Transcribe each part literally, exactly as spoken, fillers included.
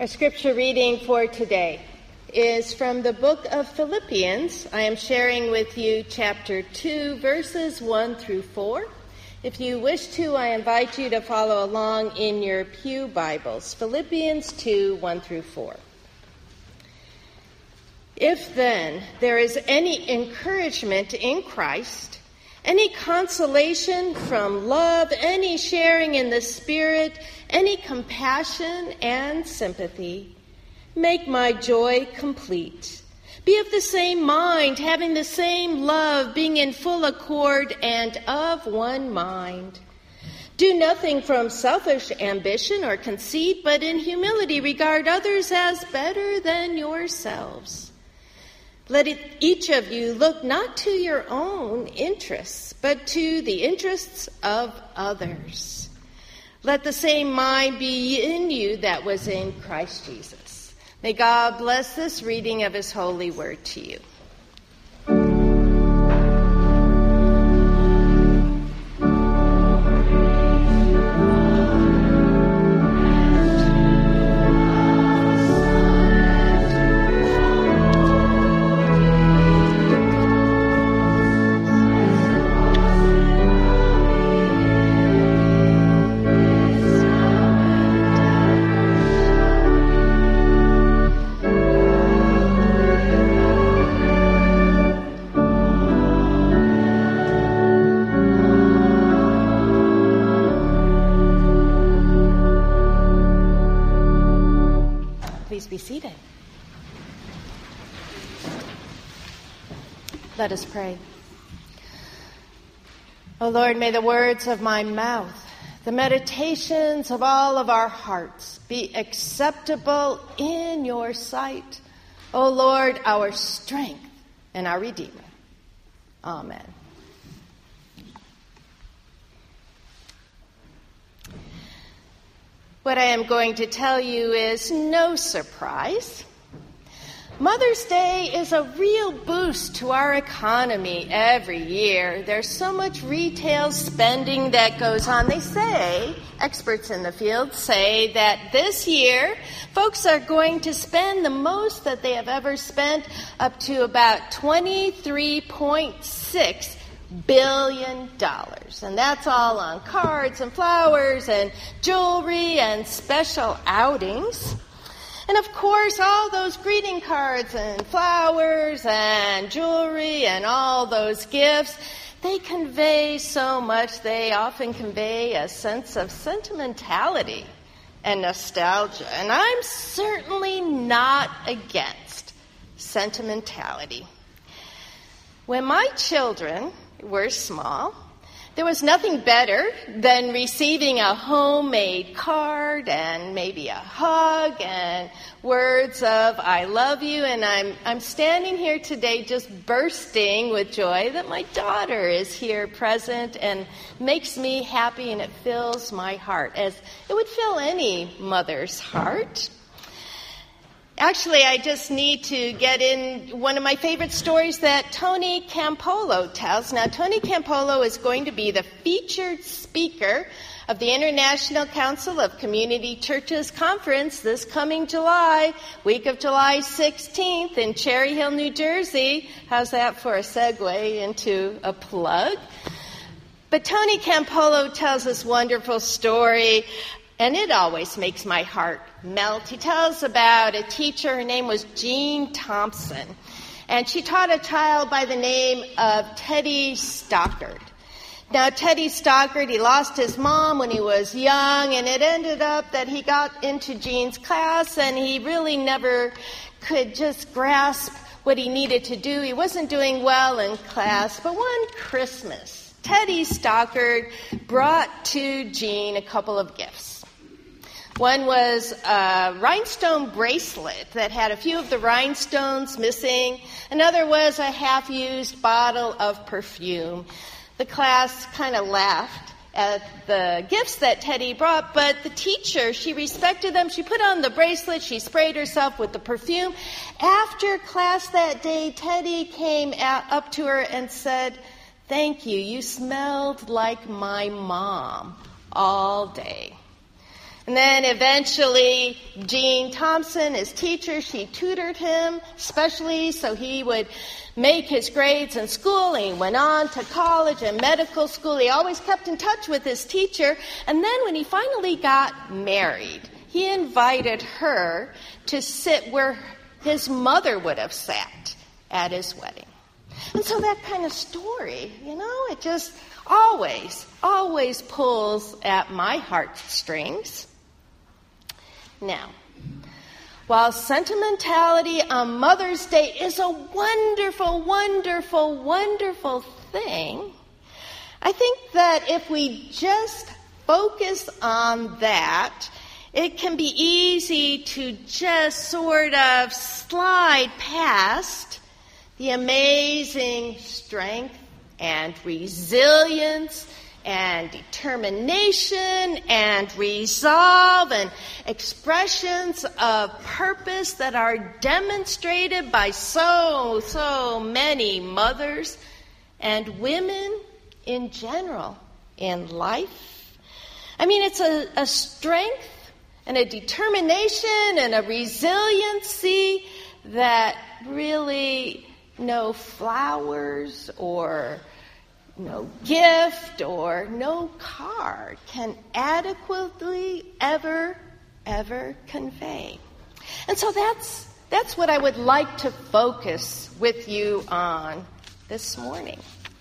Our scripture reading for today is from the book of Philippians. I am sharing with you chapter two, verses one through four. If you wish to, I invite you to follow along in your pew Bibles. Philippians two, one through four. If then there is any encouragement in Christ, any consolation from love, any sharing in the Spirit, any compassion and sympathy, make my joy complete. Be of the same mind, having the same love, being in full accord and of one mind. Do nothing from selfish ambition or conceit, but in humility regard others as better than yourselves. Let it, each of you look not to your own interests, but to the interests of others. Let the same mind be in you that was in Christ Jesus. May God bless this reading of his holy word to you. Be seated. Let us pray. O Lord, may the words of my mouth, the meditations of all of our hearts be acceptable in your sight. O Lord, our strength and our Redeemer. Amen. What I am going to tell you is no surprise. Mother's Day is a real boost to our economy every year. There's so much retail spending that goes on. They say, experts in the field say that this year, folks are going to spend the most that they have ever spent, up to about twenty-three point six billion dollars. And that's all on cards and flowers and jewelry and special outings. And of course, all those greeting cards and flowers and jewelry and all those gifts, they convey so much. They often convey a sense of sentimentality and nostalgia. And I'm certainly not against sentimentality. When my children were small, there was nothing better than receiving a homemade card and maybe a hug and words of I love you. And I'm I'm standing here today just bursting with joy that my daughter is here present, and makes me happy, and it fills my heart as it would fill any mother's heart. Actually, I just need to get in one of my favorite stories that Tony Campolo tells. Now, Tony Campolo is going to be the featured speaker of the International Council of Community Churches Conference this coming July, week of July sixteenth in Cherry Hill, New Jersey. How's that for a segue into a plug? But Tony Campolo tells this wonderful story, and it always makes my heart melt. He tells about a teacher. Her name was Jean Thompson, and she taught a child by the name of Teddy Stockard. Now, Teddy Stockard, he lost his mom when he was young, and it ended up that he got into Jean's class, and he really never could just grasp what he needed to do. He wasn't doing well in class, but one Christmas, Teddy Stockard brought to Jean a couple of gifts. One was a rhinestone bracelet that had a few of the rhinestones missing. Another was a half-used bottle of perfume. The class kind of laughed at the gifts that Teddy brought, but the teacher, she respected them. She put on the bracelet. She sprayed herself with the perfume. After class that day, Teddy came out, up to her and said, "Thank you. You smelled like my mom all day." And then eventually, Jean Thompson, his teacher, she tutored him, especially so he would make his grades in school. And he went on to college and medical school. He always kept in touch with his teacher. And then when he finally got married, he invited her to sit where his mother would have sat at his wedding. And so that kind of story, you know, it just always, always pulls at my heartstrings. Now, while sentimentality on Mother's Day is a wonderful, wonderful, wonderful thing, I think that if we just focus on that, it can be easy to just sort of slide past the amazing strength and resilience and determination and resolve and expressions of purpose that are demonstrated by so, so many mothers and women in general in life. I mean, it's a, a strength and a determination and a resiliency that really no flowers or no gift or no card can adequately ever, ever convey. And so that's that's what I would like to focus with you on this morning.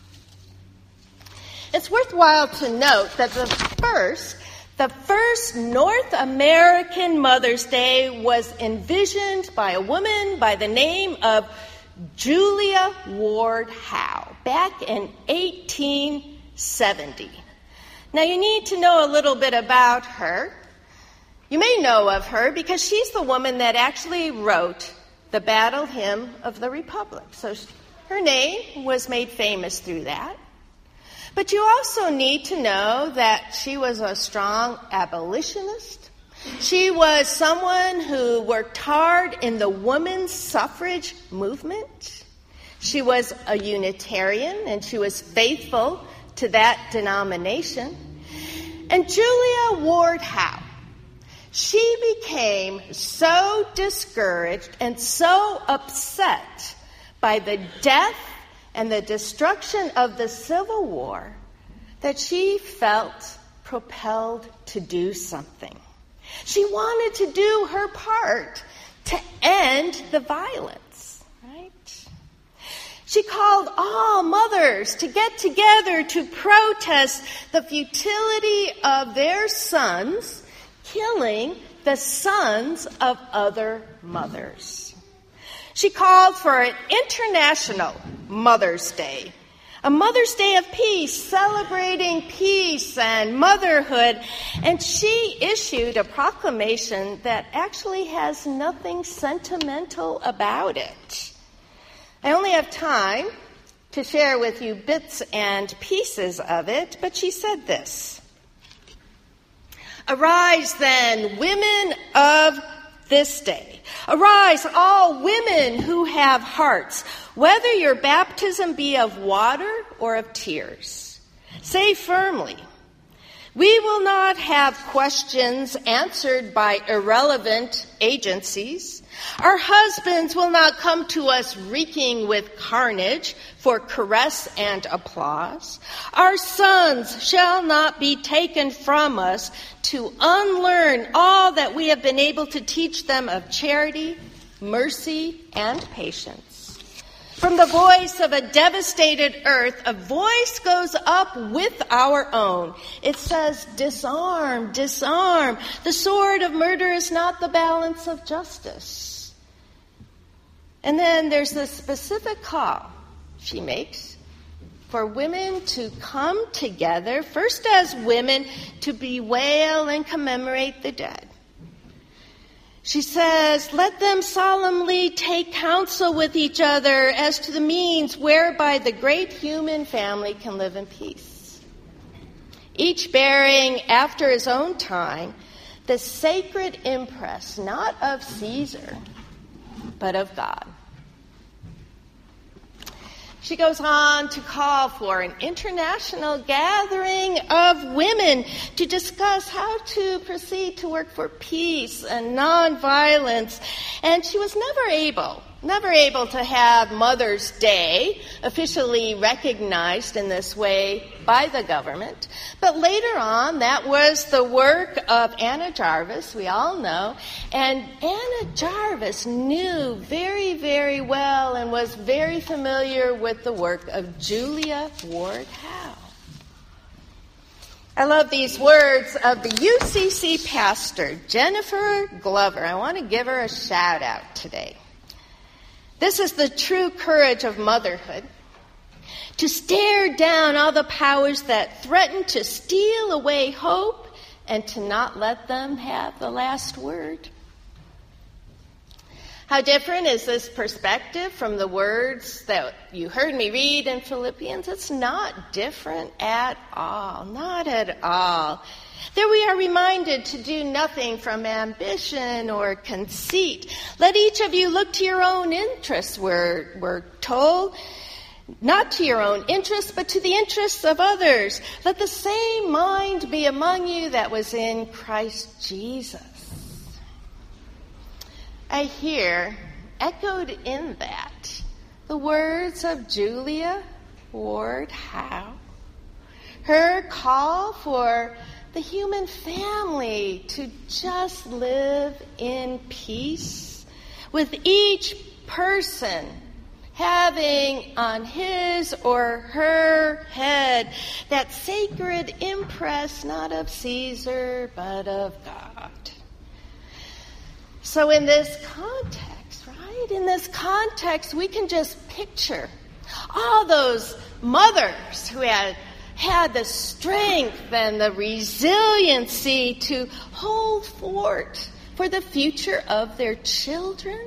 It's worthwhile to note that the first, the first North American Mother's Day was envisioned by a woman by the name of Julia Ward Howe back in eighteen seventy. Now you need to know a little bit about her. You may know of her because she's the woman that actually wrote the Battle Hymn of the Republic. So her name was made famous through that. But you also need to know that she was a strong abolitionist. She was someone who worked hard in the women's suffrage movement. She was a Unitarian, and she was faithful to that denomination. And Julia Ward Howe, she became so discouraged and so upset by the death and the destruction of the Civil War that she felt propelled to do something. She wanted to do her part to end the violence, right? She called all mothers to get together to protest the futility of their sons killing the sons of other mothers. She called for an international Mother's Day, a Mother's Day of peace, celebrating peace and motherhood. And she issued a proclamation that actually has nothing sentimental about it. I only have time to share with you bits and pieces of it, but she said this: "Arise then, women of this day. Arise, all women who have hearts, whether your baptism be of water or of tears. Say firmly, we will not have questions answered by irrelevant agencies. Our husbands will not come to us reeking with carnage for caress and applause. Our sons shall not be taken from us to unlearn all that we have been able to teach them of charity, mercy, and patience. From the voice of a devastated earth, a voice goes up with our own. It says, disarm, disarm. The sword of murder is not the balance of justice. And then there's the specific call she makes for women to come together, first as women, to bewail and commemorate the dead. She says, let them solemnly take counsel with each other as to the means whereby the great human family can live in peace. Each bearing, after his own time, the sacred impress, not of Caesar, but of God. She goes on to call for an international gathering of women to discuss how to proceed to work for peace and nonviolence. And she was never able, never able to have Mother's Day officially recognized in this way by the government. But later on, that was the work of Anna Jarvis, we all know. And Anna Jarvis knew very, very well and was very familiar with the work of Julia Ward Howe. I love these words of the U C C pastor, Jennifer Glover. I want to give her a shout out today. This is the true courage of motherhood. To stare down all the powers that threaten to steal away hope and to not let them have the last word. How different is this perspective from the words that you heard me read in Philippians? It's not different at all, not at all. There we are reminded to do nothing from ambition or conceit. Let each of you look to your own interests, we're, we're told. Not to your own interests, but to the interests of others. Let the same mind be among you that was in Christ Jesus. I hear, echoed in that, the words of Julia Ward Howe. Her call for the human family to just live in peace, with each person having on his or her head that sacred impress, not of Caesar, but of God. So in this context, right, in this context, we can just picture all those mothers who had had the strength and the resiliency to hold fort for the future of their children.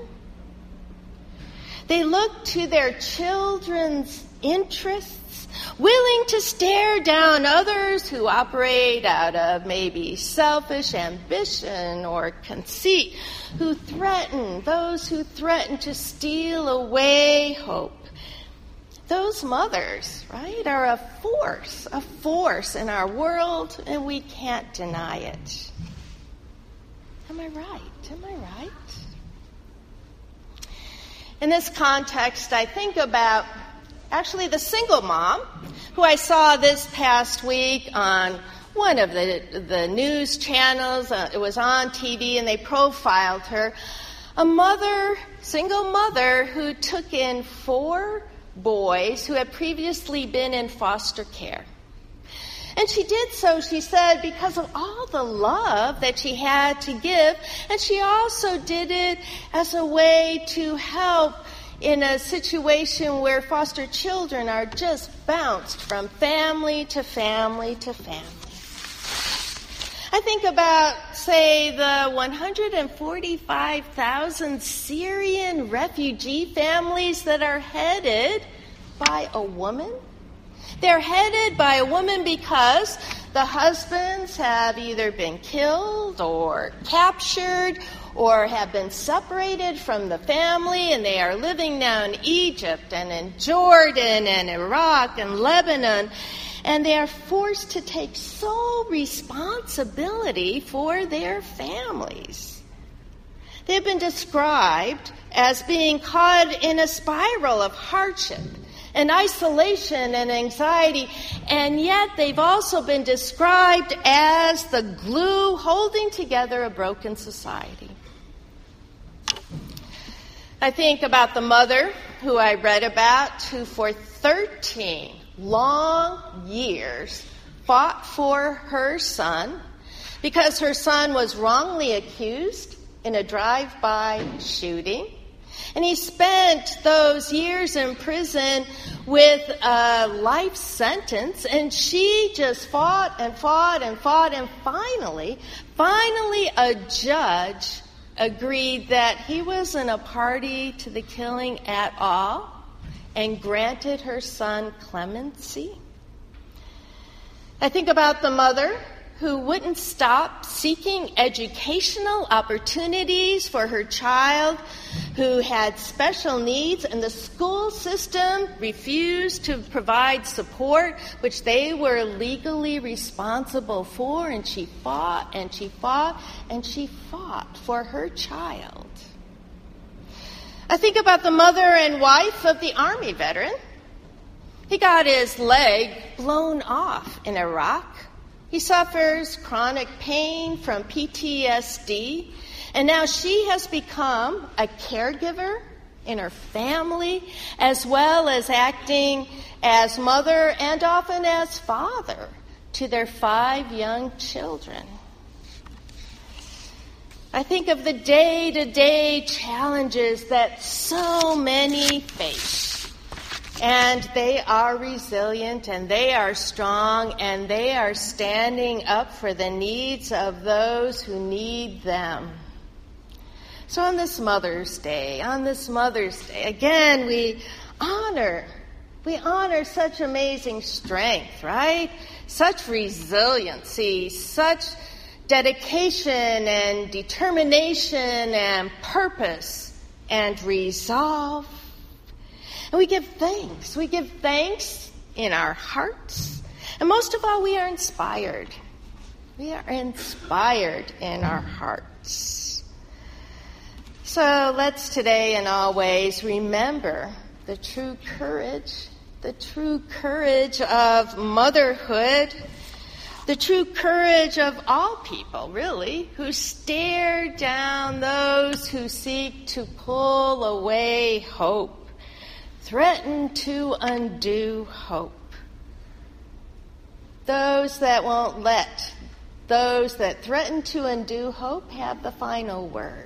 They look to their children's interests, willing to stare down others who operate out of maybe selfish ambition or conceit, who threaten, those who threaten to steal away hope. Those mothers, right, are a force, a force in our world, and we can't deny it. Am I right? Am I right? In this context, I think about actually the single mom who I saw this past week on one of the, the news channels. Uh, it was on T V, and they profiled her. A mother, single mother, who took in four boys who had previously been in foster care. And she did so, she said, because of all the love that she had to give, and she also did it as a way to help in a situation where foster children are just bounced from family to family to family. I think about, say, the one hundred forty-five thousand Syrian refugee families that are headed by a woman. They're headed by a woman because the husbands have either been killed or captured or have been separated from the family, and they are living now in Egypt and in Jordan and Iraq and Lebanon, and they are forced to take sole responsibility for their families. They've been described as being caught in a spiral of hardship and isolation and anxiety, and yet they've also been described as the glue holding together a broken society. I think about the mother who I read about, who for thirteen long years fought for her son because her son was wrongly accused in a drive-by shooting. And he spent those years in prison with a life sentence, and she just fought and fought and fought, and finally, finally a judge agreed that he wasn't a party to the killing at all and granted her son clemency. I think about the mother who wouldn't stop seeking educational opportunities for her child who had special needs, and the school system refused to provide support, which they were legally responsible for, and she fought and she fought and she fought for her child. I think about the mother and wife of the Army veteran. He got his leg blown off in Iraq. He suffers chronic pain from P T S D, and now she has become a caregiver in her family, as well as acting as mother and often as father to their five young children. I think of the day-to-day challenges that so many face. And they are resilient, and they are strong, and they are standing up for the needs of those who need them. So on this Mother's Day, on this Mother's Day, again, we honor, we honor such amazing strength, right? Such resiliency, such dedication and determination and purpose and resolve. And we give thanks. We give thanks in our hearts. And most of all, we are inspired. We are inspired in our hearts. So let's today, in all ways, remember the true courage, the true courage of motherhood, the true courage of all people, really, who stare down those who seek to pull away hope, threaten to undo hope. Those that won't let those that threaten to undo hope have the final word.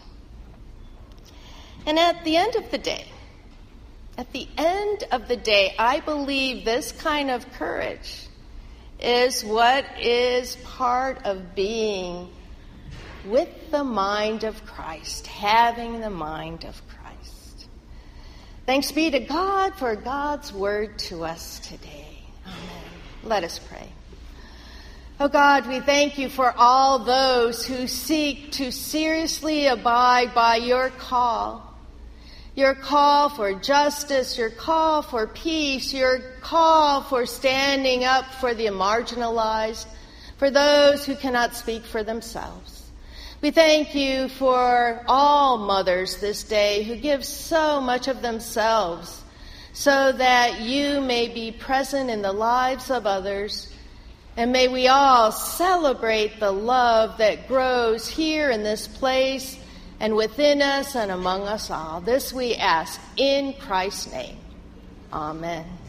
And at the end of the day, at the end of the day, I believe this kind of courage is what is part of being with the mind of Christ, having the mind of Christ. Thanks be to God for God's word to us today. Amen. Let us pray. Oh God, we thank you for all those who seek to seriously abide by your call. Your call for justice, your call for peace, your call for standing up for the marginalized, for those who cannot speak for themselves. We thank you for all mothers this day who give so much of themselves so that you may be present in the lives of others. And may we all celebrate the love that grows here in this place and within us and among us all. This we ask in Christ's name. Amen.